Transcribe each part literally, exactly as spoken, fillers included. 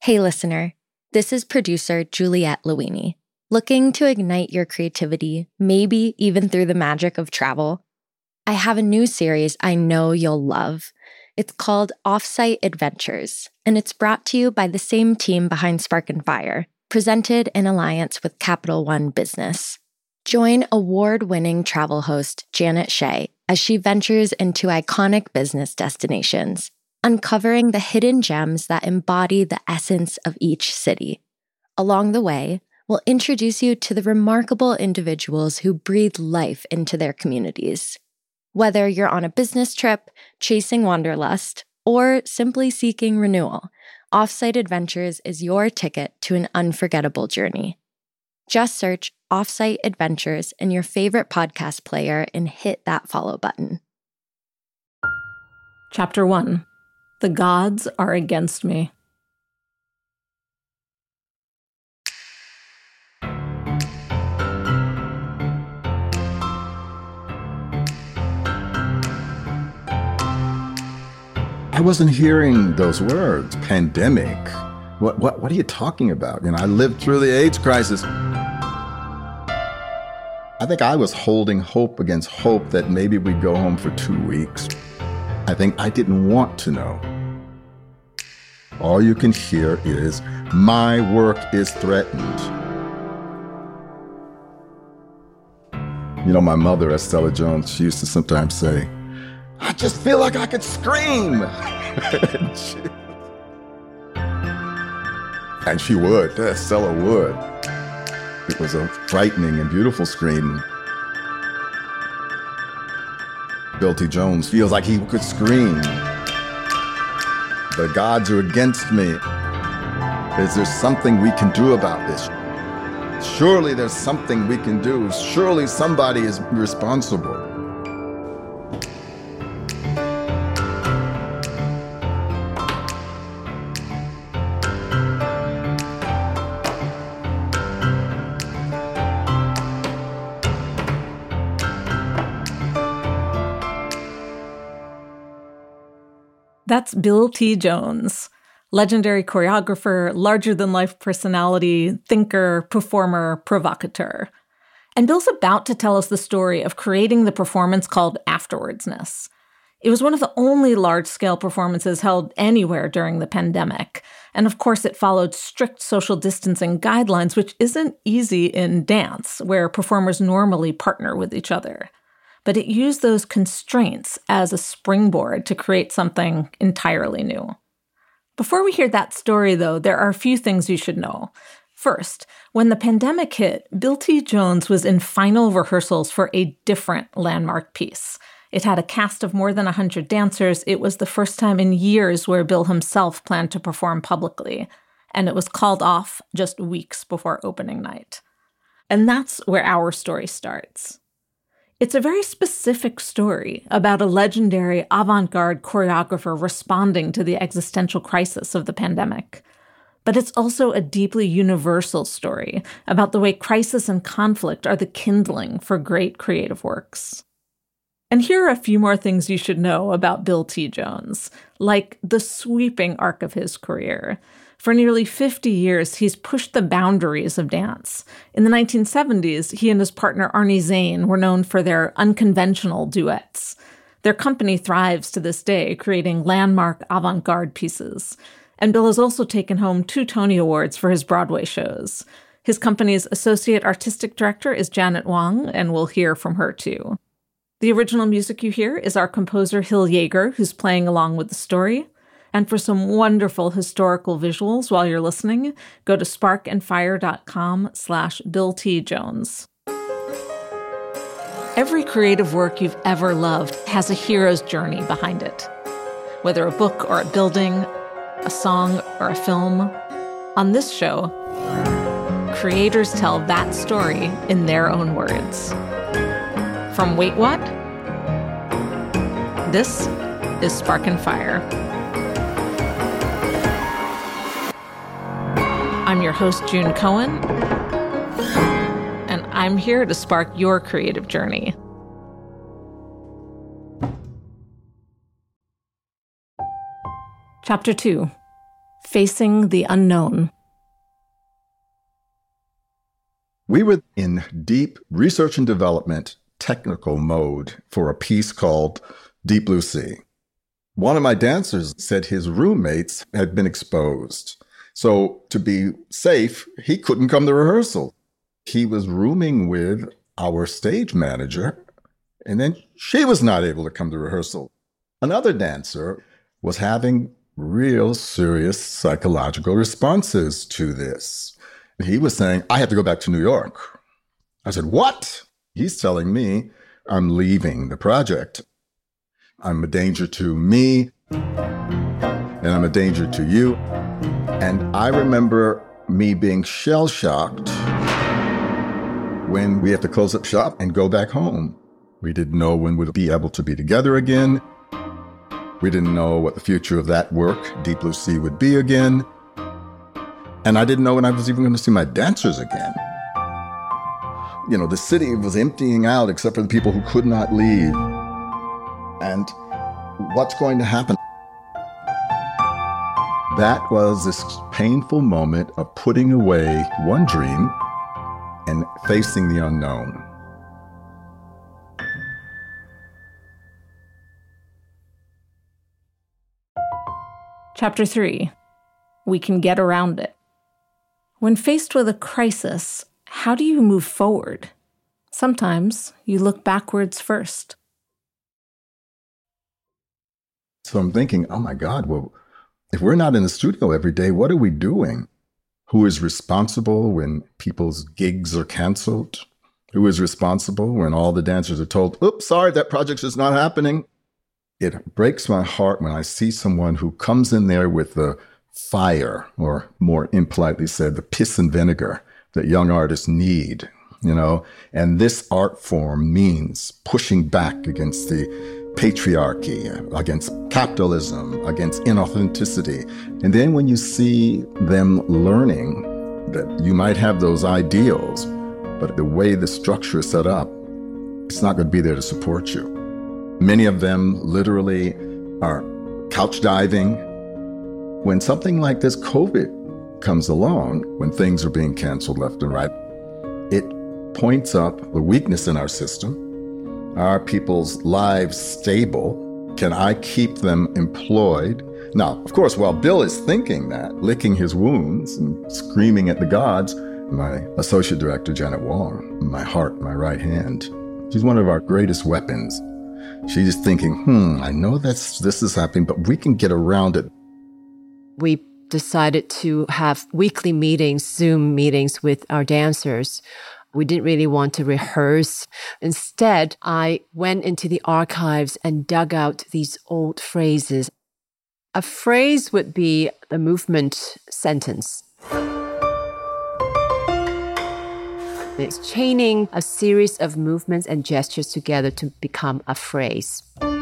Hey listener, this is producer Juliette Luini. Looking to ignite your creativity, maybe even through the magic of travel? I have a new series I know you'll love. It's called Offsite Adventures, and it's brought to you by the same team behind Spark and Fire, presented in alliance with Capital One Business. Join award-winning travel host Janet Shea as she ventures into iconic business destinations, uncovering the hidden gems that embody the essence of each city. Along the way, we'll introduce you to the remarkable individuals who breathe life into their communities. Whether you're on a business trip, chasing wanderlust, or simply seeking renewal, Offsite Adventures is your ticket to an unforgettable journey. Just search Offsite Adventures in your favorite podcast player and hit that follow button. Chapter one. The Gods Are Against Me. I wasn't hearing those words, pandemic. What, what, what are you talking about? You know, I lived through the AIDS crisis. I think I was holding hope against hope that maybe we'd go home for two weeks. I think I didn't want to know. All you can hear is, my work is threatened. You know, my mother, Estella Jones, she used to sometimes say, I just feel like I could scream. and, she, and she would, Estella would. It was a frightening and beautiful scream. Bill T. Jones feels like he could scream. The gods are against me. Is there something we can do about this? Surely there's something we can do. Surely somebody is responsible. That's Bill T. Jones, legendary choreographer, larger-than-life personality, thinker, performer, provocateur. And Bill's about to tell us the story of creating the performance called Afterwardsness. It was one of the only large-scale performances held anywhere during the pandemic. And of course, it followed strict social distancing guidelines, which isn't easy in dance, where performers normally partner with each other. But it used those constraints as a springboard to create something entirely new. Before we hear that story, though, there are a few things you should know. First, when the pandemic hit, Bill T. Jones was in final rehearsals for a different landmark piece. It had a cast of more than one hundred dancers. It was the first time in years where Bill himself planned to perform publicly, and it was called off just weeks before opening night. And that's where our story starts. It's a very specific story about a legendary avant-garde choreographer responding to the existential crisis of the pandemic. But it's also a deeply universal story about the way crisis and conflict are the kindling for great creative works. And here are a few more things you should know about Bill T. Jones, like the sweeping arc of his career. For nearly fifty years, he's pushed the boundaries of dance. In the nineteen seventies, he and his partner Arnie Zane were known for their unconventional duets. Their company thrives to this day, creating landmark avant-garde pieces. And Bill has also taken home two Tony Awards for his Broadway shows. His company's associate artistic director is Janet Wong, and we'll hear from her too. The original music you hear is our composer Hill Yeager, who's playing along with the story. And for some wonderful historical visuals while you're listening, go to sparkandfire.com slash Bill T. Jones. Every creative work you've ever loved has a hero's journey behind it. Whether a book or a building, a song or a film, on this show, creators tell that story in their own words. From Wait What? This is Spark and Fire. I'm your host, June Cohen, and I'm here to spark your creative journey. Chapter two. Facing the Unknown. We were in deep research and development technical mode for a piece called Deep Blue Sea. One of my dancers said his roommates had been exposed. So to be safe, he couldn't come to rehearsal. He was rooming with our stage manager, and then she was not able to come to rehearsal. Another dancer was having real serious psychological responses to this. He was saying, I have to go back to New York. I said, what? He's telling me I'm leaving the project. I'm a danger to me, and I'm a danger to you. And I remember me being shell-shocked when we have to close up shop and go back home. We didn't know when we'd be able to be together again. We didn't know what the future of that work, Deep Blue Sea, would be again. And I didn't know when I was even going to see my dancers again. You know, the city was emptying out except for the people who could not leave. And what's going to happen? That was this painful moment of putting away one dream and facing the unknown. Chapter three. We can get around it. When faced with a crisis, how do you move forward? Sometimes you look backwards first. So I'm thinking, oh my God, well, if we're not in the studio every day, what are we doing? Who is responsible when people's gigs are canceled? Who is responsible when all the dancers are told, oops, sorry, that project's just not happening? It breaks my heart when I see someone who comes in there with the fire, or more impolitely said, the piss and vinegar that young artists need, you know? And this art form means pushing back against the patriarchy, against capitalism, against inauthenticity. And then when you see them learning that you might have those ideals, but the way the structure is set up, it's not going to be there to support you. Many of them literally are couch diving. When something like this COVID comes along, when things are being canceled left and right, it points up the weakness in our system. Are people's lives stable? Can I keep them employed? Now, of course, while Bill is thinking that, licking his wounds and screaming at the gods, my associate director, Janet Wong, my heart, my right hand, she's one of our greatest weapons. She's thinking, hmm, I know that's this is happening, but we can get around it. We decided to have weekly meetings, Zoom meetings with our dancers. We didn't really want to rehearse. Instead, I went into the archives and dug out these old phrases. A phrase would be the movement sentence. It's chaining a series of movements and gestures together to become a phrase.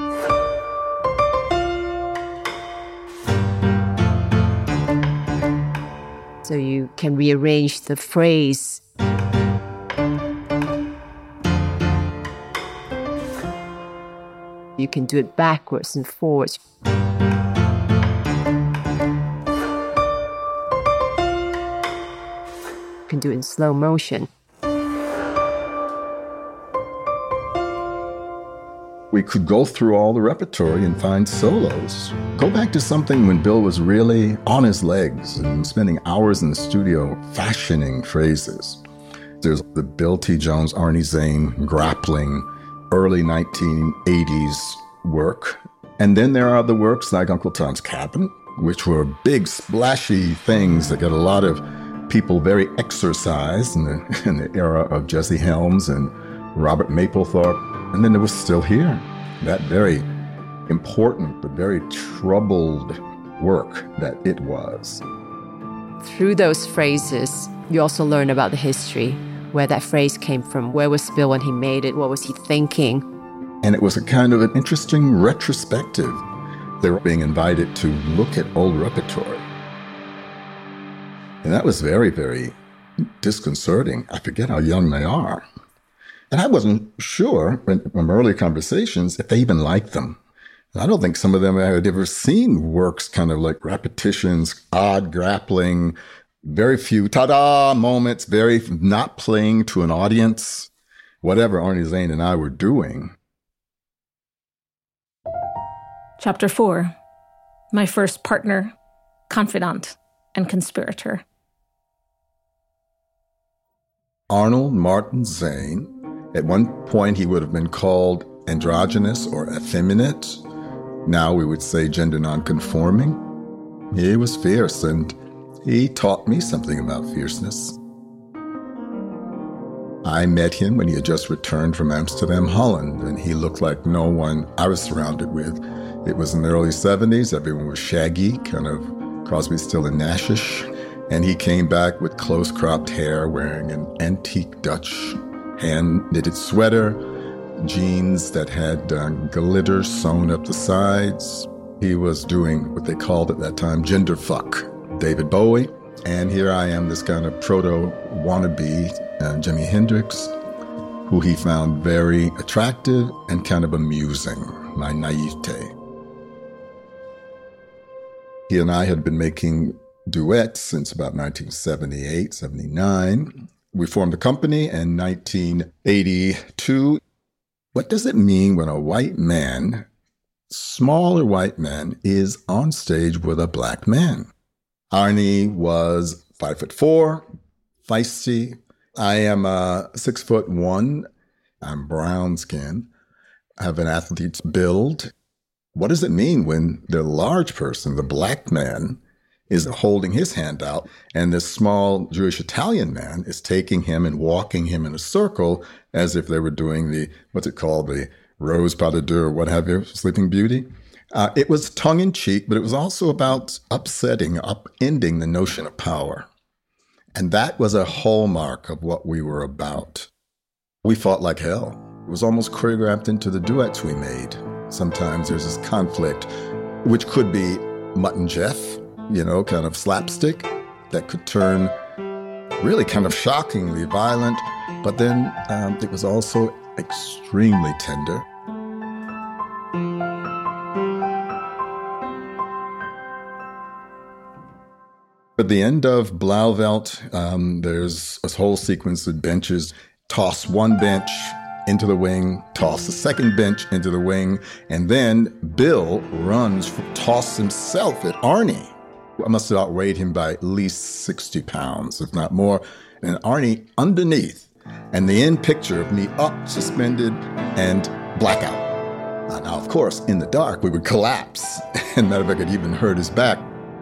So you can rearrange the phrase. You can do it backwards and forwards. You can do it in slow motion. We could go through all the repertory and find solos. Go back to something when Bill was really on his legs and spending hours in the studio fashioning phrases. There's the Bill T. Jones, Arnie Zane grappling early nineteen eighties work. And then there are the works like Uncle Tom's Cabin, which were big, splashy things that got a lot of people very exercised in the, in the era of Jesse Helms and Robert Mapplethorpe. And then it was Still Here, that very important but very troubled work that it was. Through those phrases, you also learn about the history, where that phrase came from, where was Bill when he made it, what was he thinking. And it was a kind of an interesting retrospective. They were being invited to look at old repertory. And that was very, very disconcerting. I forget how young they are. And I wasn't sure in, from early conversations if they even liked them. I don't think some of them had ever seen works kind of like repetitions, odd grappling, very few ta-da moments, very not playing to an audience, whatever Arnie Zane and I were doing. Chapter four, my first partner, confidant, and conspirator. Arnold Martin Zane, at one point he would have been called androgynous or effeminate. Now we would say gender nonconforming. He was fierce, and he taught me something about fierceness. I met him when he had just returned from Amsterdam, Holland, and he looked like no one I was surrounded with. It was in the early seventies. Everyone was shaggy, kind of Crosby, Still and Nash-ish. And he came back with close-cropped hair, wearing an antique Dutch hand-knitted sweater, jeans that had uh, glitter sewn up the sides. He was doing what they called at that time gender fuck David Bowie. And here I am, this kind of proto-wannabe uh, Jimi Hendrix, who he found very attractive and kind of amusing, my naivete. He and I had been making duets since about nineteen seventy-eight, seventy-nine. We formed a company in nineteen eighty-two. What does it mean when a white man, smaller white man, is on stage with a black man? Arnie was five foot four, feisty. I am uh, six foot one. I'm brown skinned. I have an athlete's build. What does it mean when the large person, the black man, is holding his hand out, and this small Jewish Italian man is taking him and walking him in a circle as if they were doing the, what's it called, the Rose Pas de Deux or what have you, Sleeping Beauty? Uh, it was tongue-in-cheek, but it was also about upsetting, upending the notion of power. And that was a hallmark of what we were about. We fought like hell. It was almost choreographed into the duets we made. Sometimes there's this conflict, which could be Mutt and Jeff, you know, kind of slapstick, that could turn really kind of shockingly violent, but then um, it was also extremely tender. At the end of Blauvelt, um, there's a whole sequence of benches. Toss one bench into the wing, toss the second bench into the wing, and then Bill runs, toss himself at Arnie. I must have outweighed him by at least sixty pounds, if not more. And Arnie underneath, and the end picture of me up, suspended, and blackout. Uh, now, of course, in the dark, we would collapse. And matter of fact, it even hurt his back.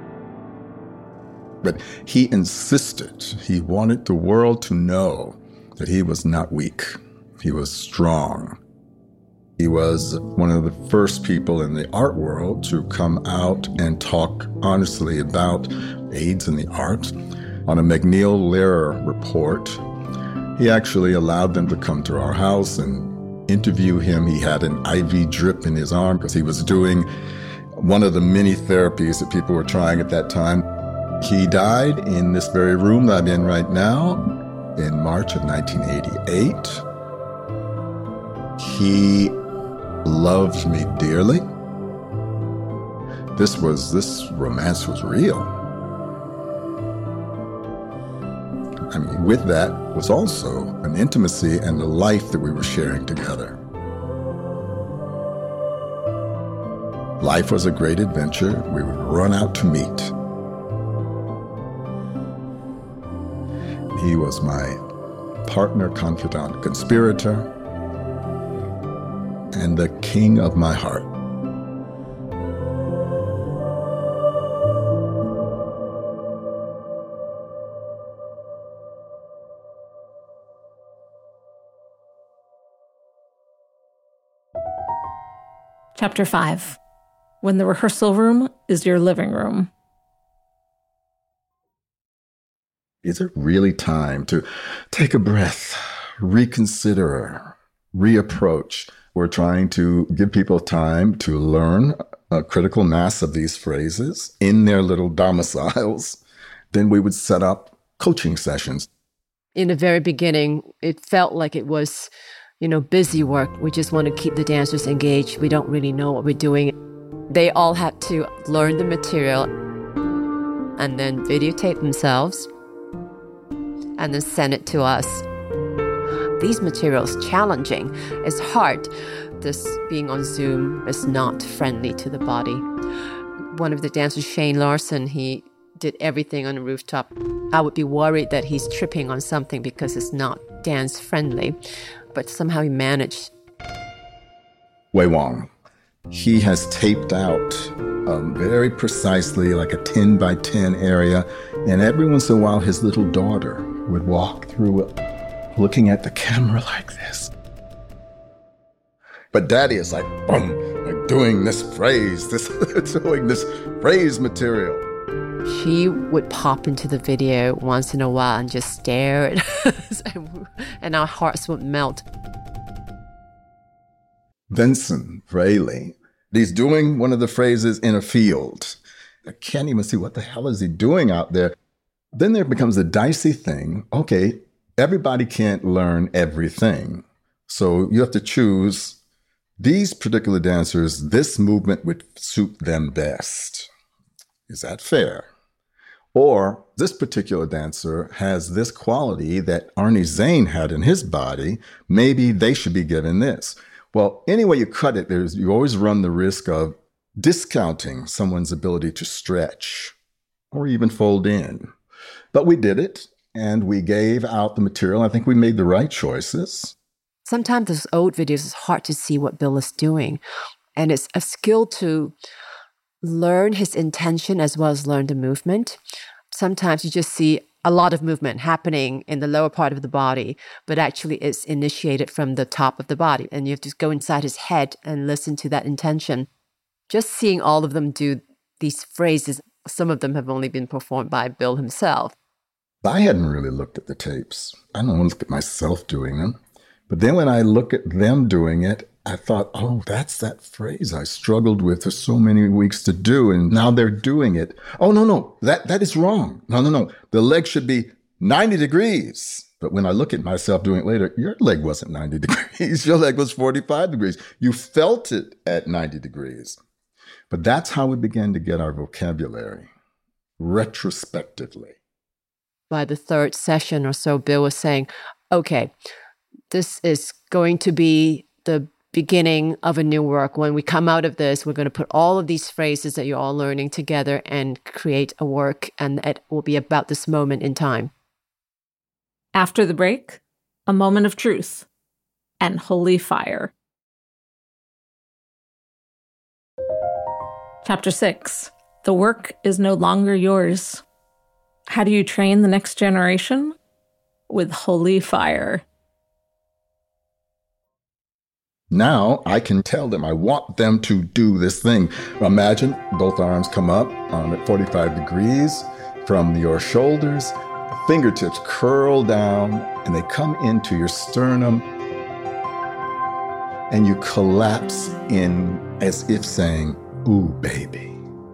But he insisted, he wanted the world to know that he was not weak. He was strong. He was one of the first people in the art world to come out and talk honestly about AIDS in the arts. On a McNeil Lehrer report, he actually allowed them to come to our house and interview him. He had an I V drip in his arm because he was doing one of the many therapies that people were trying at that time. He died in this very room that I'm in right now in March of nineteen eighty-eight. He loved me dearly. This was, this romance was real. I mean, with that was also an intimacy and the life that we were sharing together. Life was a great adventure. We would run out to meet. He was my partner, confidant, conspirator, and the king of my heart. Chapter five, when the rehearsal room is your living room. Is it really time to take a breath, reconsider, reapproach? We're trying to give people time to learn a critical mass of these phrases in their little domiciles. Then we would set up coaching sessions. In the very beginning, it felt like it was, you know, busy work. We just want to keep the dancers engaged. We don't really know what we're doing. They all had to learn the material and then videotape themselves and then send it to us. These materials challenging. It's hard. This being on Zoom is not friendly to the body. One of the dancers, Shane Larson, he did everything on the rooftop. I would be worried that he's tripping on something because it's not dance friendly, but somehow he managed. Wei Wang, he has taped out um, very precisely like a ten by ten area, and every once in a while his little daughter would walk through it looking at the camera like this. But Daddy is like, boom, like doing this phrase, this doing this phrase material. She would pop into the video once in a while and just stare at us, and our hearts would melt. Vincent Fraley, he's doing one of the phrases in a field. I can't even see what the hell is he doing out there. Then there becomes a dicey thing. Okay, everybody can't learn everything. So you have to choose these particular dancers, this movement would suit them best. Is that fair? Or this particular dancer has this quality that Arnie Zane had in his body. Maybe they should be given this. Well, any way you cut it, there's, you always run the risk of discounting someone's ability to stretch or even fold in. But we did it, and we gave out the material. I think we made the right choices. Sometimes those old videos, it's hard to see what Bill is doing. And it's a skill to learn his intention as well as learn the movement. Sometimes you just see a lot of movement happening in the lower part of the body, but actually it's initiated from the top of the body. And you have to go inside his head and listen to that intention. Just seeing all of them do these phrases, some of them have only been performed by Bill himself. I hadn't really looked at the tapes. I don't want to look at myself doing them. But then when I look at them doing it, I thought, oh, that's that phrase I struggled with for so many weeks to do, and now they're doing it. Oh, no, no, that that is wrong. No, no, no. The leg should be ninety degrees. But when I look at myself doing it later, your leg wasn't ninety degrees. Your leg was forty-five degrees. You felt it at ninety degrees. But that's how we began to get our vocabulary, retrospectively. By the third session or so, Bill was saying, okay, this is going to be the beginning of a new work. When we come out of this, we're going to put all of these phrases that you're all learning together and create a work, and it will be about this moment in time. After the break, a moment of truth and holy fire. Chapter six, the work is no longer yours. How do you train the next generation? With holy fire. Now I can tell them I want them to do this thing. Imagine both arms come up um, at forty-five degrees from your shoulders, fingertips curl down, and they come into your sternum, and you collapse in as if saying, ooh, baby.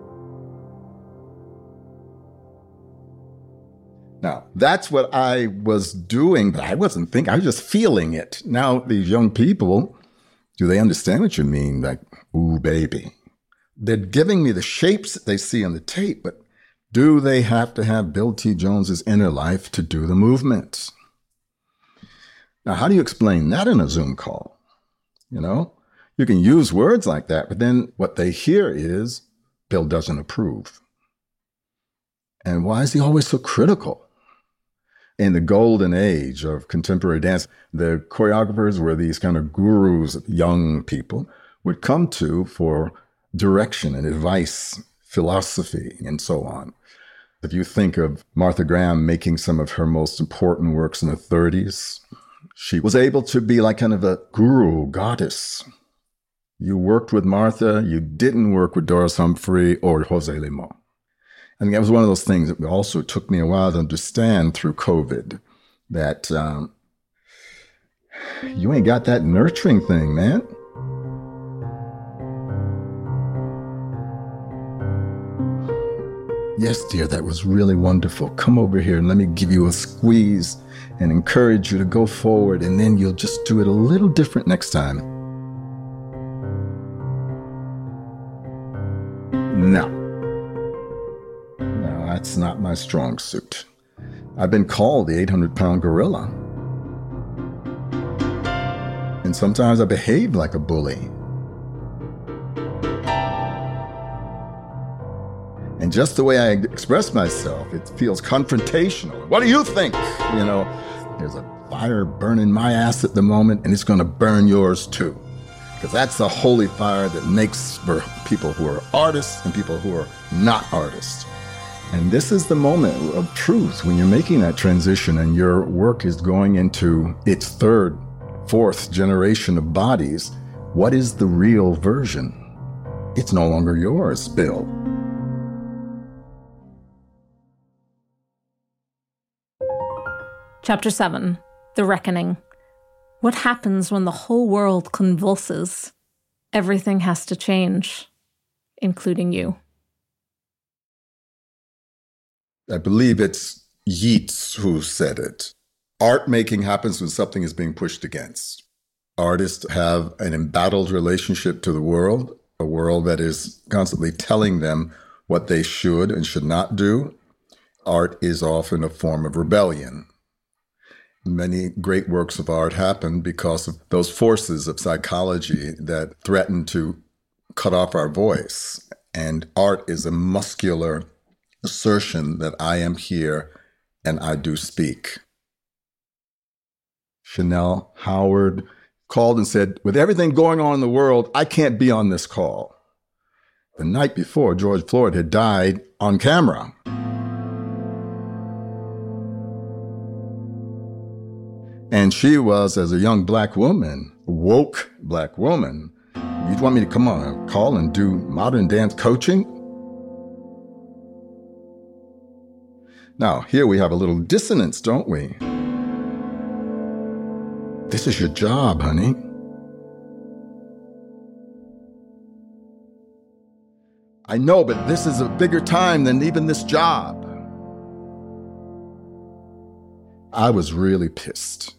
Now, that's what I was doing, but I wasn't thinking, I was just feeling it. Now, these young people, do they understand what you mean? Like, ooh, baby. They're giving me the shapes that they see on the tape, but do they have to have Bill T. Jones's inner life to do the movements? Now, how do you explain that in a Zoom call? You know, you can use words like that, but then what they hear is Bill doesn't approve. And why is he always so critical? In the golden age of contemporary dance, the choreographers were these kind of gurus young people would come to for direction and advice, philosophy, and so on. If you think of Martha Graham making some of her most important works in the thirties, she was able to be like kind of a guru, goddess. You worked with Martha, you didn't work with Doris Humphrey or Jose Limon. I think that was one of those things that also took me a while to understand through COVID, that um, you ain't got that nurturing thing, man. Yes, dear, that was really wonderful. Come over here and let me give you a squeeze and encourage you to go forward, and then you'll just do it a little different next time. No. No, that's not my strong suit. I've been called the eight hundred pound gorilla. And sometimes I behave like a bully. And just the way I express myself, it feels confrontational. What do you think? You know, there's a fire burning my ass at the moment, and it's going to burn yours too. Because that's the holy fire that makes for people who are artists and people who are not artists. And this is the moment of truth when you're making that transition and your work is going into its third, fourth generation of bodies. What is the real version? It's no longer yours, Bill. Chapter seven, The Reckoning. What happens when the whole world convulses? Everything has to change, including you. I believe it's Yeats who said it. Art making happens when something is being pushed against. Artists have an embattled relationship to the world, a world that is constantly telling them what they should and should not do. Art is often a form of rebellion. Many great works of art happen because of those forces of psychology that threaten to cut off our voice. And art is a muscular assertion that I am here and I do speak. Chanel Howard called and said, with everything going on in the world, I can't be on this call. The night before, George Floyd had died on camera. And she was, as a young black woman, woke black woman, you'd want me to come on a call and do modern dance coaching? Now, here we have a little dissonance, don't we? This is your job, honey. I know, but this is a bigger time than even this job. I was really pissed.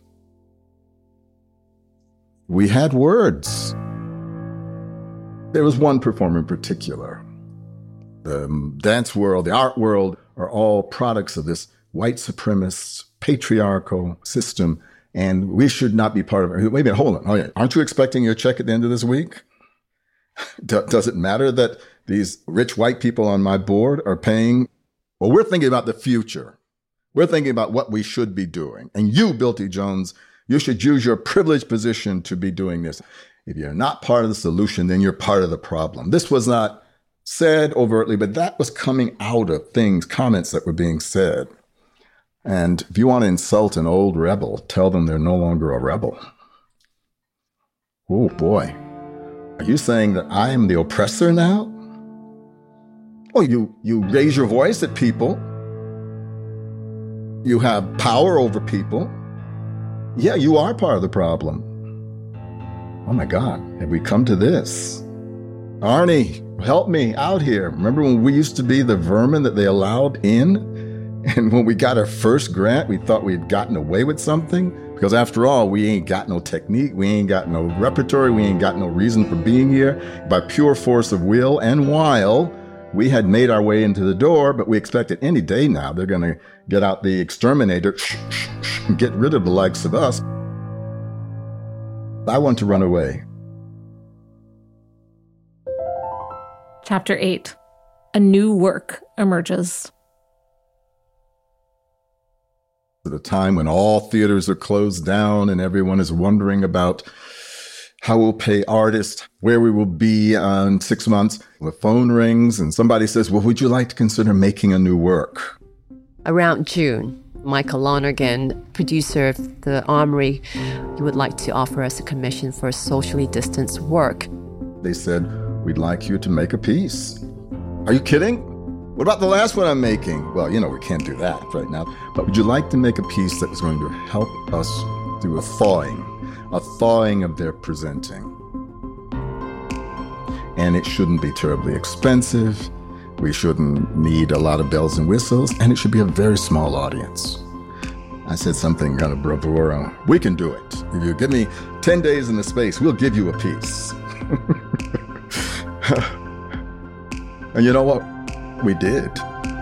We had words. There was one performer in particular. The dance world, the art world are all products of this white supremacist, patriarchal system, and we should not be part of it. Wait a minute, hold on. Oh, yeah. Aren't you expecting your check at the end of this week? D- does it matter that these rich white people on my board are paying? Well, we're thinking about the future. We're thinking about what we should be doing. And you, Bill T. Jones, you should use your privileged position to be doing this. If you're not part of the solution, then you're part of the problem. This was not said overtly, but that was coming out of things, comments that were being said. And if you want to insult an old rebel, tell them they're no longer a rebel. Oh, boy. Are you saying that I am the oppressor now? Oh, you, you raise your voice at people. You have power over people. Yeah, you are part of the problem. Oh my God, have we come to this? Arnie, help me out here. Remember when we used to be the vermin that they allowed in? And when we got our first grant, we thought we'd gotten away with something? Because after all, we ain't got no technique, we ain't got no repertory, we ain't got no reason for being here. By pure force of will and wile, we had made our way into the door, but we expected any day now they're going to get out the exterminator and get rid of the likes of us. I want to run away. Chapter eight. A new work emerges. At a time when all theaters are closed down and everyone is wondering about how we'll pay artists, where we will be in six months. The phone rings and somebody says, well, would you like to consider making a new work? Around June, Michael Lonergan, producer of The Armory, he would like to offer us a commission for a socially distanced work. They said, we'd like you to make a piece. Are you kidding? What about the last one I'm making? Well, you know, we can't do that right now. But would you like to make a piece that was going to help us do a thawing? A thawing of their presenting. And it shouldn't be terribly expensive. We shouldn't need a lot of bells and whistles, and it should be a very small audience. I said something kind of bravura. We can do it. If you give me ten days in the space, we'll give you a piece. And you know what? We did.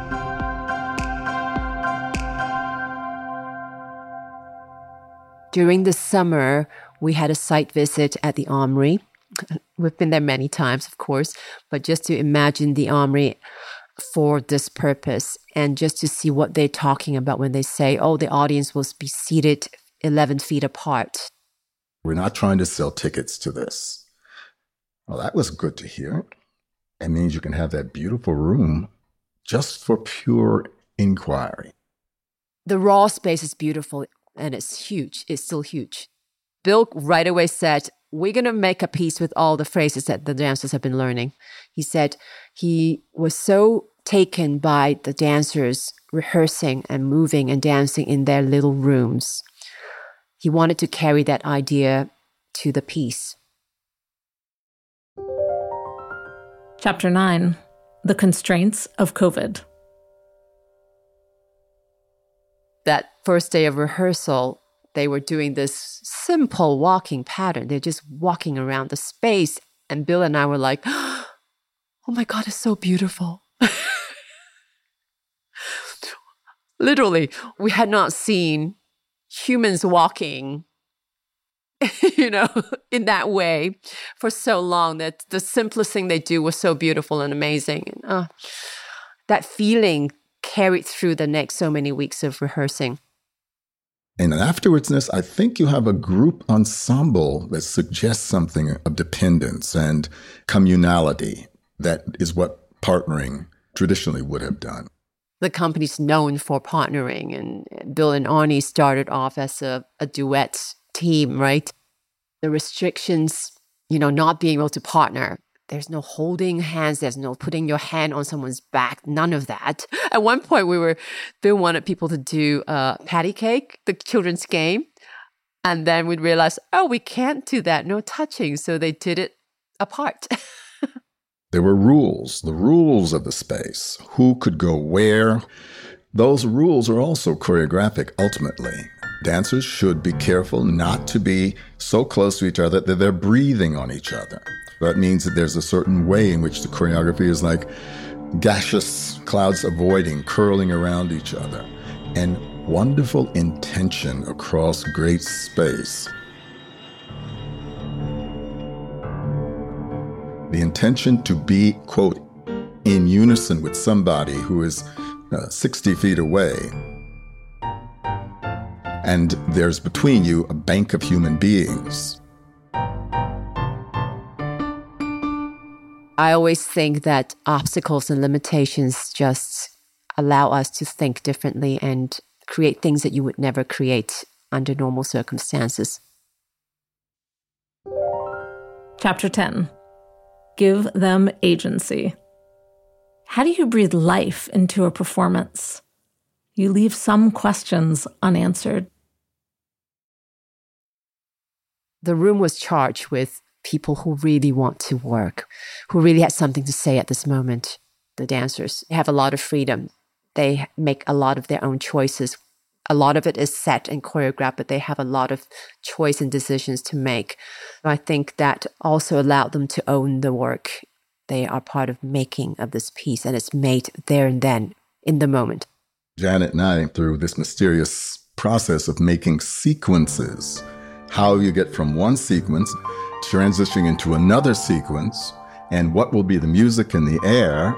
During the summer, we had a site visit at the Armory. We've been there many times, of course, but just to imagine the Armory for this purpose and just to see what they're talking about when they say, oh, the audience will be seated eleven feet apart. We're not trying to sell tickets to this. Well, that was good to hear. It means you can have that beautiful room just for pure inquiry. The raw space is beautiful and it's huge. It's still huge. Bill right away said, we're going to make a piece with all the phrases that the dancers have been learning. He said he was so taken by the dancers rehearsing and moving and dancing in their little rooms. He wanted to carry that idea to the piece. Chapter nine, The Constraints of COVID. That first day of rehearsal, they were doing this simple walking pattern. They're just walking around the space. And Bill and I were like, oh my God, it's so beautiful. Literally, we had not seen humans walking, you know, in that way for so long that the simplest thing they do was so beautiful and amazing. And, uh, that feeling carried through the next so many weeks of rehearsing. And afterwardsness, I think you have a group ensemble that suggests something of dependence and communality. That is what partnering traditionally would have done. The company's known for partnering, and Bill and Arnie started off as a, a duet team, right? The restrictions, you know, not being able to partner. There's no holding hands. There's no putting your hand on someone's back. None of that. At one point, we were, Bill wanted people to do uh, patty cake, the children's game. And then we realized, oh, we can't do that. No touching. So they did it apart. There were rules, the rules of the space. Who could go where? Those rules are also choreographic, ultimately. Dancers should be careful not to be so close to each other that they're breathing on each other. That means that there's a certain way in which the choreography is like gaseous clouds avoiding, curling around each other, and wonderful intention across great space. The intention to be, quote, in unison with somebody who is uh, sixty feet away. And there's between you a bank of human beings. I always think that obstacles and limitations just allow us to think differently and create things that you would never create under normal circumstances. Chapter ten. Give them agency. How do you breathe life into a performance? You leave some questions unanswered. The room was charged with people who really want to work, who really had something to say at this moment. The dancers have a lot of freedom. They make a lot of their own choices. A lot of it is set and choreographed, but they have a lot of choice and decisions to make. I think that also allowed them to own the work. They are part of making of this piece, and it's made there and then, in the moment. Janet and I, through this mysterious process of making sequences, how you get from one sequence transitioning into another sequence, and what will be the music in the air,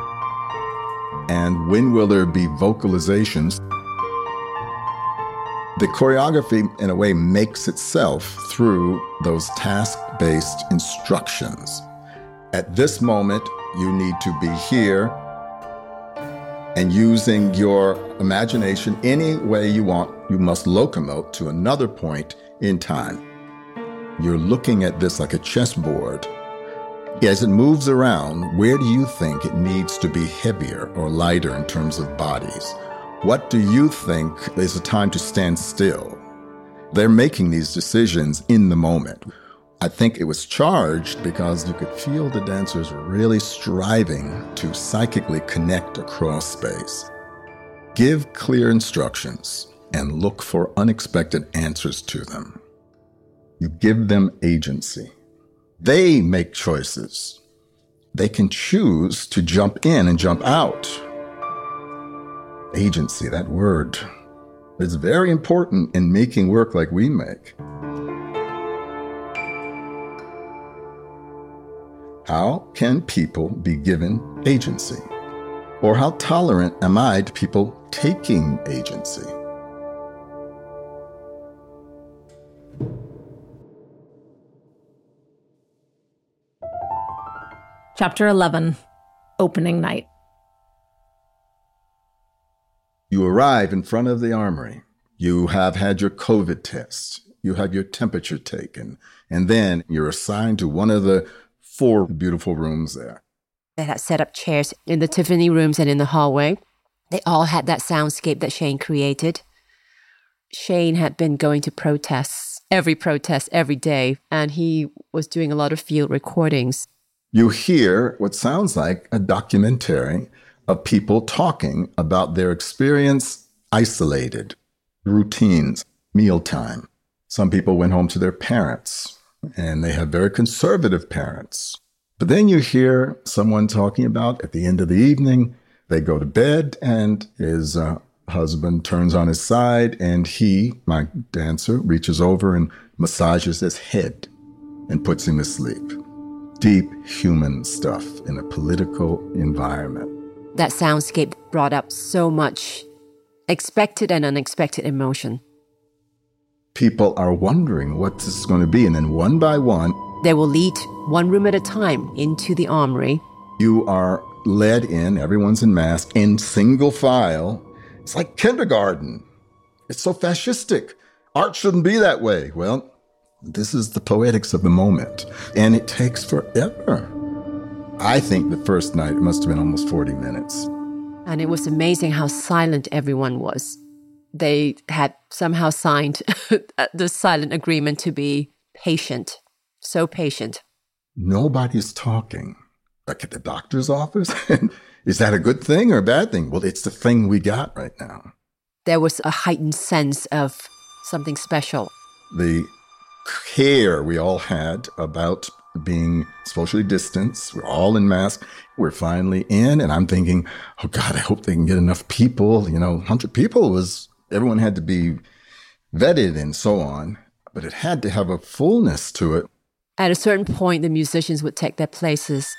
and when will there be vocalizations. The choreography, in a way, makes itself through those task-based instructions. At this moment, you need to be here, and using your imagination any way you want, you must locomote to another point in time. You're looking at this like a chessboard. As it moves around, where do you think it needs to be heavier or lighter in terms of bodies? What do you think is a time to stand still? They're making these decisions in the moment. I think it was charged because you could feel the dancers really striving to psychically connect across space. Give clear instructions and look for unexpected answers to them. You give them agency. They make choices. They can choose to jump in and jump out. Agency, that word, is very important in making work like we make. How can people be given agency? Or how tolerant am I to people taking agency? Chapter eleven, Opening Night. You arrive in front of the armory. You have had your COVID test. You have your temperature taken. And then you're assigned to one of the four beautiful rooms there. They had set up chairs in the Tiffany rooms and in the hallway. They all had that soundscape that Shane created. Shane had been going to protests, every protest, every day, and he was doing a lot of field recordings. You hear what sounds like a documentary of people talking about their experience isolated, routines, mealtime. Some people went home to their parents, and they have very conservative parents. But then you hear someone talking about at the end of the evening, they go to bed and his uh, husband turns on his side and he, my dancer, reaches over and massages his head and puts him to sleep. Deep human stuff in a political environment. That soundscape brought up so much expected and unexpected emotion. People are wondering what this is going to be. And then one by one, they will lead one room at a time into the armory. You are led in, everyone's in mask, in single file. It's like kindergarten. It's so fascistic. Art shouldn't be that way. Well, this is the poetics of the moment. And it takes forever. I think the first night, it must have been almost forty minutes. And it was amazing how silent everyone was. They had somehow signed the silent agreement to be patient. So patient. Nobody's talking. Like at the doctor's office? Is that a good thing or a bad thing? Well, it's the thing we got right now. There was a heightened sense of something special. The care we all had about being socially distanced. We're all in masks. We're finally in. And I'm thinking, oh, God, I hope they can get enough people. You know, one hundred people was, everyone had to be vetted and so on. But it had to have a fullness to it. At a certain point, the musicians would take their places.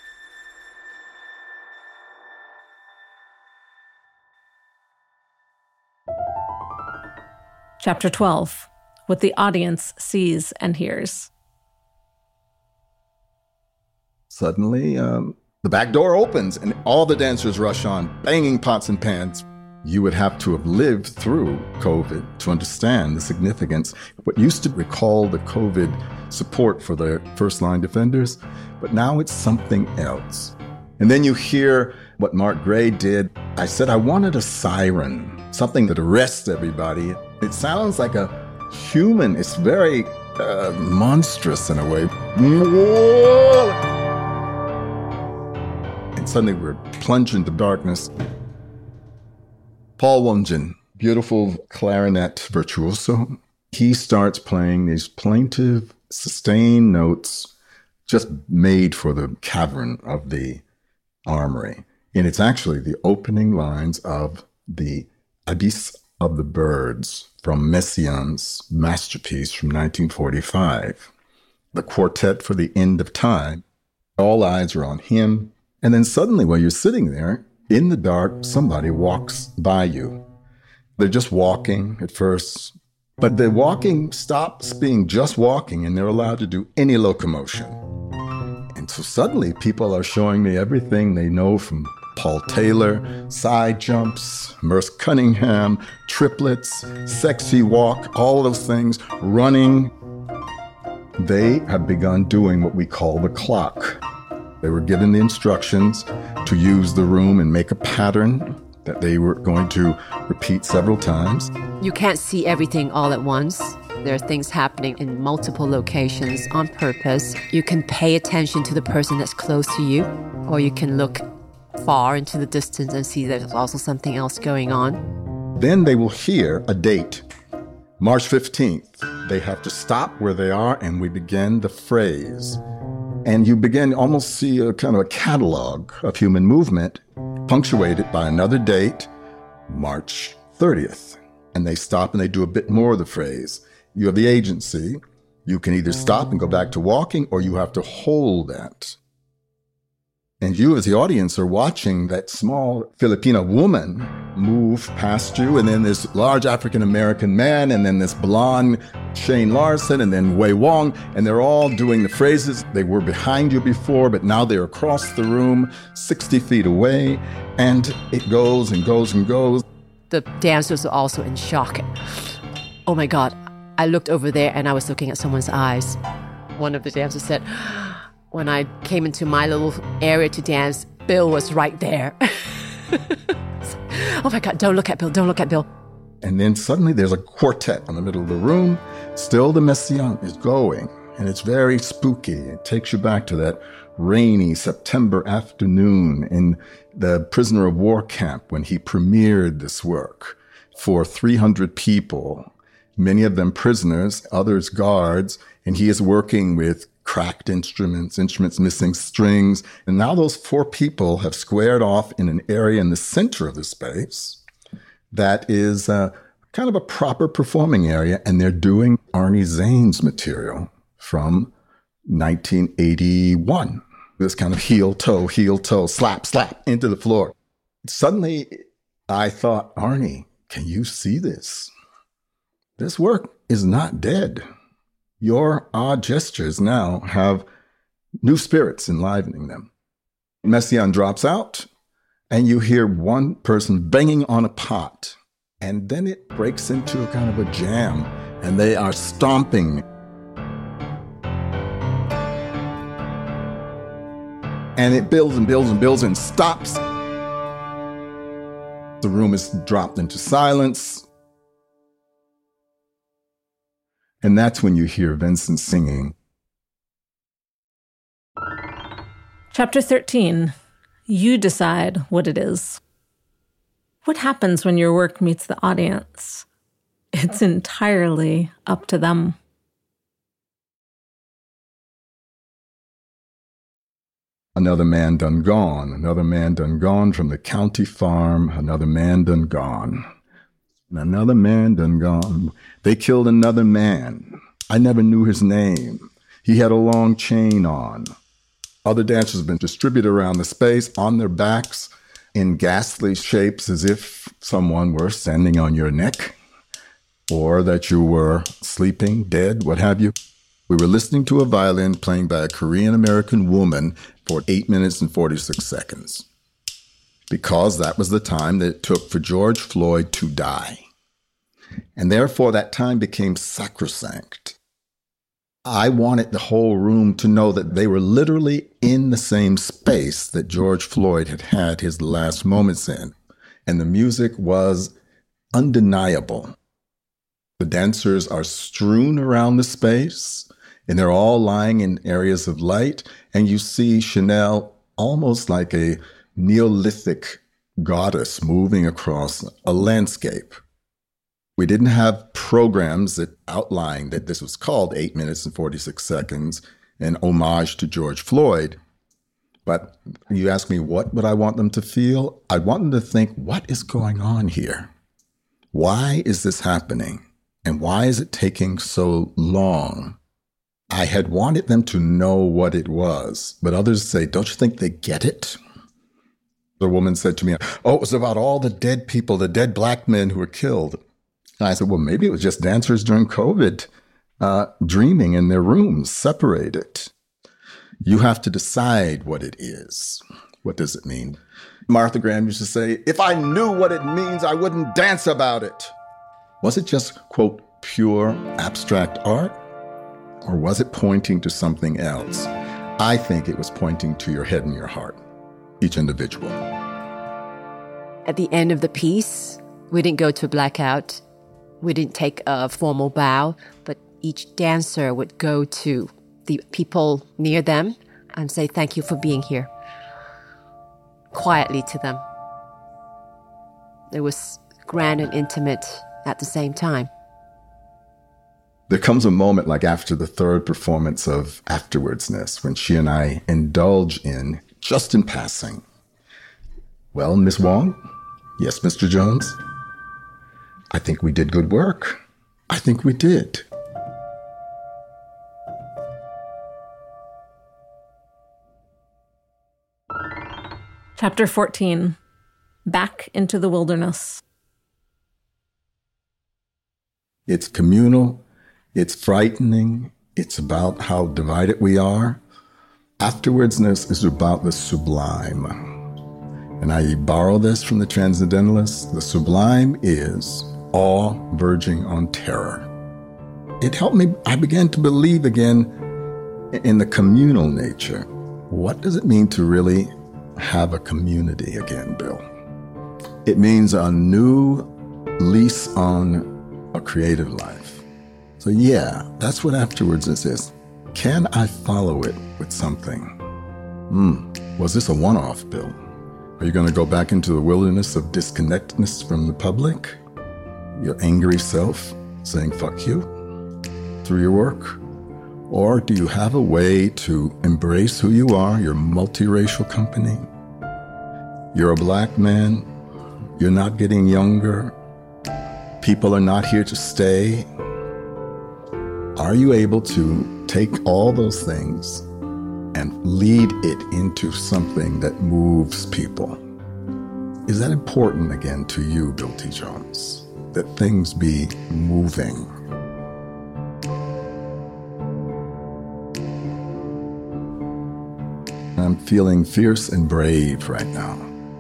Chapter twelve, What the Audience Sees and Hears. Suddenly, um, the back door opens and all the dancers rush on, banging pots and pans. You would have to have lived through COVID to understand the significance. What used to recall the COVID support for the first-line defenders, but now it's something else. And then you hear what Mark Gray did. I said I wanted a siren, something that arrests everybody. It sounds like a human. It's very uh, monstrous in a way. And suddenly we're plunged into darkness. Paul Wonjin, beautiful clarinet virtuoso, he starts playing these plaintive, sustained notes just made for the cavern of the armory. And it's actually the opening lines of the Abyss of the Birds from Messiaen's masterpiece from nineteen forty-five. The quartet for the end of time. All eyes are on him. And then suddenly, while you're sitting there, in the dark, somebody walks by you. They're just walking at first, but the walking stops being just walking and they're allowed to do any locomotion. And so suddenly people are showing me everything they know from Paul Taylor, side jumps, Merce Cunningham, triplets, sexy walk, all those things, running. They have begun doing what we call the clock. They were given the instructions to use the room and make a pattern that they were going to repeat several times. You can't see everything all at once. There are things happening in multiple locations on purpose. You can pay attention to the person that's close to you, or you can look far into the distance and see there's also something else going on. Then they will hear a date. March fifteenth. They have to stop where they are, and we begin the phrase. And you begin almost see a kind of a catalog of human movement punctuated by another date, March thirtieth. And they stop and they do a bit more of the phrase. You have the agency. You can either stop and go back to walking, or you have to hold that. And you as the audience are watching that small Filipina woman move past you, and then this large African-American man, and then this blonde Shane Larson, and then Wei Wong, and they're all doing the phrases. They were behind you before, but now they're across the room, sixty feet away, and it goes and goes and goes. The dancers are also in shock. Oh my God, I looked over there and I was looking at someone's eyes. One of the dancers said, when I came into my little area to dance, Bill was right there. Oh my God, don't look at Bill, don't look at Bill. And then suddenly there's a quartet in the middle of the room. Still the Messiaen is going, and it's very spooky. It takes you back to that rainy September afternoon in the prisoner of war camp when he premiered this work for three hundred people, many of them prisoners, others guards, and he is working with cracked instruments, instruments missing strings. And now those four people have squared off in an area in the center of the space that is uh, kind of a proper performing area. And they're doing Arnie Zane's material from nineteen eighty-one. This kind of heel, toe, heel, toe, slap, slap into the floor. Suddenly, I thought, Arnie, can you see this? This work is not dead. Your odd gestures now have new spirits enlivening them. Messiaen drops out, and you hear one person banging on a pot, and then it breaks into a kind of a jam, and they are stomping. And it builds and builds and builds and stops. The room is dropped into silence. And that's when you hear Vincent singing. Chapter thirteen. You decide what it is. What happens when your work meets the audience? It's entirely up to them. Another man done gone, another man done gone from the county farm, another man done gone. Another man done gone. They killed another man. I never knew his name. He had a long chain on. Other dancers have been distributed around the space on their backs in ghastly shapes as if someone were standing on your neck or that you were sleeping, dead, what have you. We were listening to a violin playing by a Korean-American woman for eight minutes and forty-six seconds. Because that was the time that it took for George Floyd to die. And therefore, that time became sacrosanct. I wanted the whole room to know that they were literally in the same space that George Floyd had had his last moments in. And the music was undeniable. The dancers are strewn around the space, and they're all lying in areas of light. And you see Chanel almost like a Neolithic goddess moving across a landscape. We didn't have programs that outlined that this was called eight minutes and forty-six seconds, an homage to George Floyd. But you ask me, what would I want them to feel? I want them to think, what is going on here? Why is this happening? And why is it taking so long? I had wanted them to know what it was, but others say, don't you think they get it? The woman said to me, oh, it was about all the dead people, the dead black men who were killed. And I said, well, maybe it was just dancers during COVID, uh, dreaming in their rooms, separated. You have to decide what it is. What does it mean? Martha Graham used to say, if I knew what it means, I wouldn't dance about it. Was it just, quote, pure abstract art? Or was it pointing to something else? I think it was pointing to your head and your heart, each individual. At the end of the piece, we didn't go to blackout. We didn't take a formal bow, but each dancer would go to the people near them and say, thank you for being here. Quietly to them. It was grand and intimate at the same time. There comes a moment like after the third performance of Afterwardsness when she and I indulge in, just in passing, well, Miss Wong? Yes, Mister Jones? I think we did good work. I think we did. Chapter fourteen. Back into the Wilderness. It's communal. It's frightening. It's about how divided we are. Afterwardsness is about the sublime. And I borrow this from the Transcendentalists. The sublime is awe verging on terror. It helped me. I began to believe again in the communal nature. What does it mean to really have a community again, Bill? It means a new lease on a creative life. So yeah, that's what Afterwardsness is. Can I follow it with something? Hmm, was this a one-off, Bill? Are you going to go back into the wilderness of disconnectedness from the public? Your angry self saying fuck you through your work? Or do you have a way to embrace who you are, your multiracial company? You're a black man. You're not getting younger. People are not here to stay. Are you able to take all those things and lead it into something that moves people? Is that important again to you, Bill T. Jones? That things be moving? I'm feeling fierce and brave right now.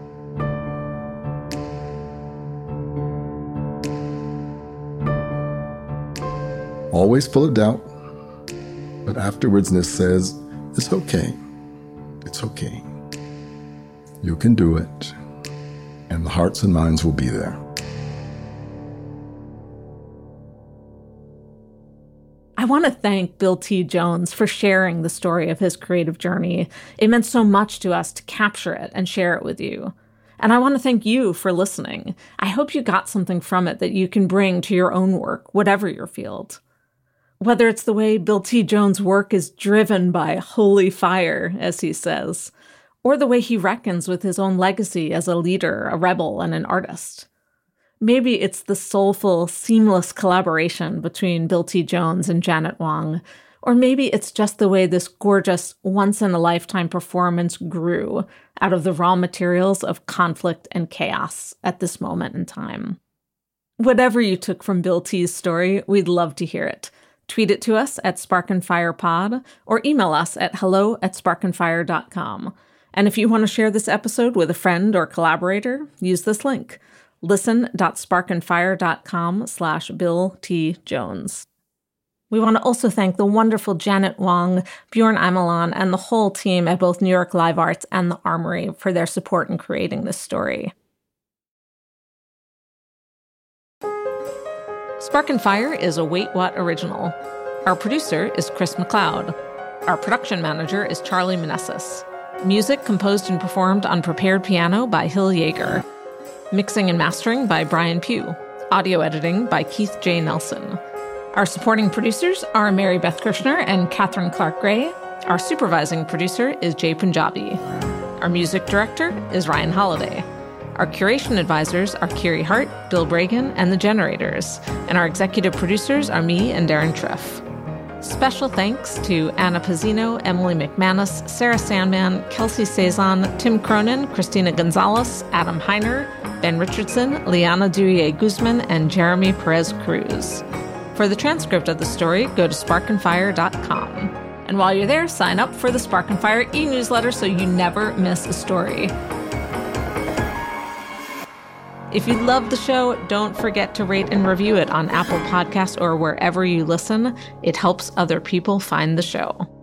Always full of doubt, but Afterwardsness says, it's okay. It's okay. You can do it, and the hearts and minds will be there. I want to thank Bill T. Jones for sharing the story of his creative journey. It meant so much to us to capture it and share it with you. And I want to thank you for listening. I hope you got something from it that you can bring to your own work, whatever your field. Whether it's the way Bill T. Jones' work is driven by holy fire, as he says, or the way he reckons with his own legacy as a leader, a rebel, and an artist. Maybe it's the soulful, seamless collaboration between Bill T. Jones and Janet Wong, or maybe it's just the way this gorgeous, once-in-a-lifetime performance grew out of the raw materials of conflict and chaos at this moment in time. Whatever you took from Bill T.'s story, we'd love to hear it. Tweet it to us at Spark and Fire Pod, or email us at hello at sparkandfire dot com. And if you want to share this episode with a friend or collaborator, use this link, listen.sparkandfire.com slash Bill T. Jones. We want to also thank the wonderful Janet Wong, Bjorn Imelon, and the whole team at both New York Live Arts and the Armory for their support in creating this story. Spark and Fire is a Wait What original. Our producer is Chris McLeod. Our production manager is Charlie Meneses. Music composed and performed on prepared piano by Hill Yeager. Mixing and mastering by Brian Pugh. Audio editing by Keith J. Nelson. Our supporting producers are Mary Beth Kirshner and Catherine Clark Gray. Our supervising producer is Jay Punjabi. Our music director is Ryan Holiday. Our curation advisors are Kiri Hart, Bill Bragan, and The Generators. And our executive producers are me and Darren Triff. Special thanks to Anna Pizzino, Emily McManus, Sarah Sandman, Kelsey Cezanne, Tim Cronin, Christina Gonzalez, Adam Heiner, Ben Richardson, Liana Durie Guzman, and Jeremy Perez Cruz. For the transcript of the story, go to spark and fire dot com. And while you're there, sign up for the Spark and Fire e-newsletter so you never miss a story. If you love the show, don't forget to rate and review it on Apple Podcasts or wherever you listen. It helps other people find the show.